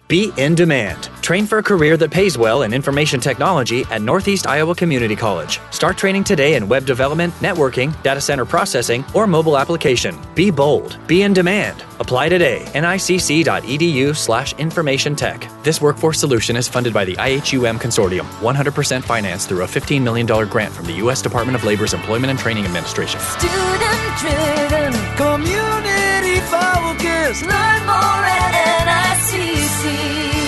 Be in demand. Train for a career that pays well in information technology at Northeast Iowa Community College. Start training today in web development, networking, data center processing, or mobile application. Be bold. Be in demand. Apply today. nicc.edu/information tech. This workforce solution is funded by the IHUM Consortium, 100% financed through a $15 million grant from the U.S. Department of Labor's Employment and Training Administration. Student-driven, community focused. Learn more at NICC.